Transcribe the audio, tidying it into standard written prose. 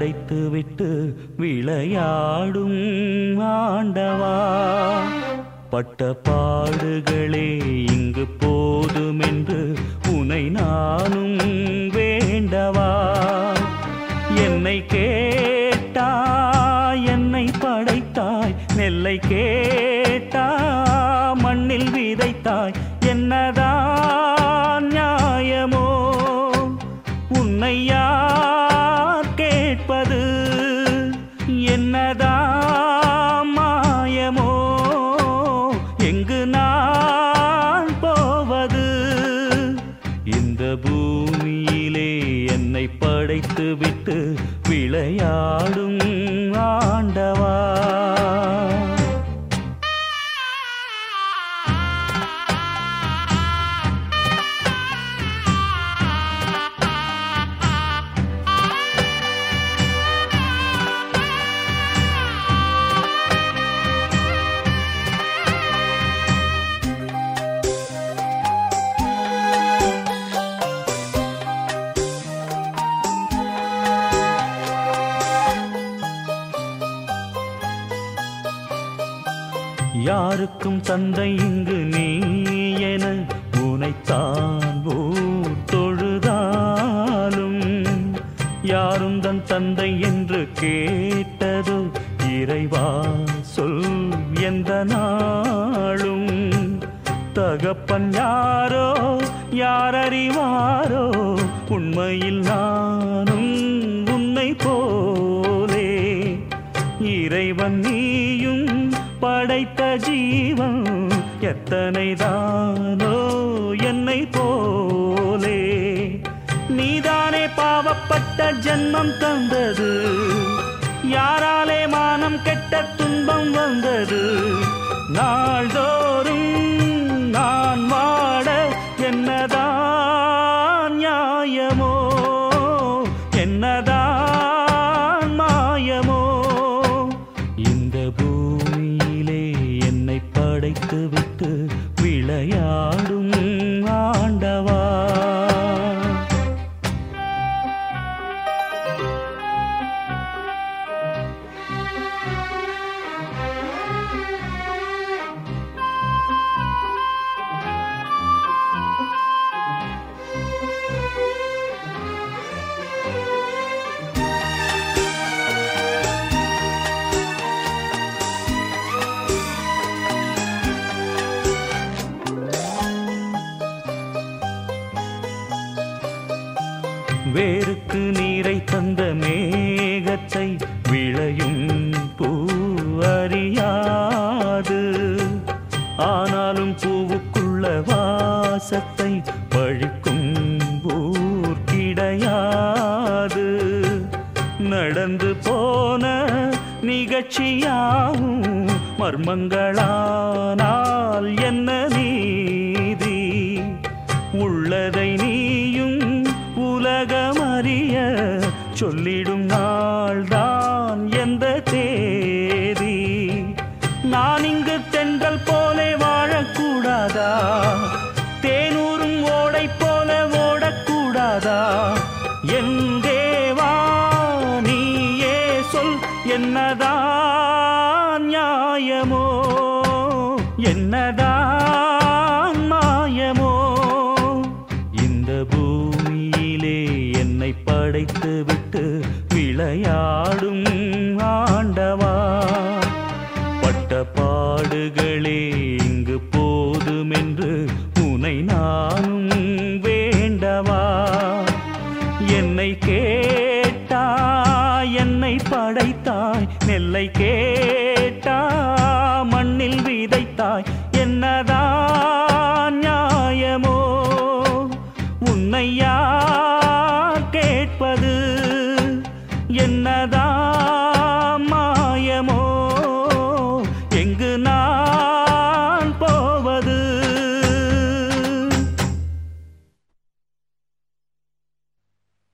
படைத்துவிட்டு விளையாடும் ஆண்டவா, பட்ட பாடுகளே இங்கு போதுமென்று உனை நானும் வேண்டவா. என்னை கேட்டாய், என்னை படைத்தாய், நெல்லை கேட்டாய், மண்ணில் விதைத்தாய், என்னதான் நியாயமோ? உன்னை யார் கேட்பது? என்னதான் மாயமோ? எங்கு நான் போவது? இந்த பூமியிலே என்னை படைத்து விட்டு விளையாடும் ஆண்டவா. யாருக்கும் தந்தை இங்கு நீ என உனைத்தான் ஊர் தொழுதாலும், யாரும் தன் தந்தை என்று கேட்டது இறைவா சொல் எந்த நாளும். தகப்பன் யாரோ யாரறிவாரோ, உண்மையில் நானும் உன்னை போலே. இறைவன் நீயும் படைத்த ஜீவன் எத்தனை தானோ என்னை போலே. நீதானே பாவப்பட்ட ஜென்மம் தந்தது, யாராலே மானம் கெட்ட துன்பம் வந்தது. நாள்தோறும் நான் வாட என்னதான் நியாயமோ? என்னதான் மாயமோ? இந்த பூமியிலே என்னை படைத்து விட்டு விளையாடும் ஆண்டவா. வேருக்கு நீரை தந்த மேகத்தை விளையும் பூ அறியாது, ஆனாலும் பூவுக்குள்ள வாசத்தை பழிக்கும் ஊர் கிடையாது. நடந்து போன நிகழ்ச்சியாகும் மர்மங்களானால் என்ன நீதி? உள்ளதை நீயும் உலகமறிய சொல்லிடும் நாள்தான் எந்த தேதி? நான் இங்கு தென்றல் போலே வாழக்கூடாதா? தேனூரும் ஓடை போல ஓடக்கூடாதா? என் தேவா நீயே சொல், என்னதான் நியாயமோ? என்னதான் மாயமோ? இந்த பூமியிலே என்னை படைத்து விட்டு விளையாடும்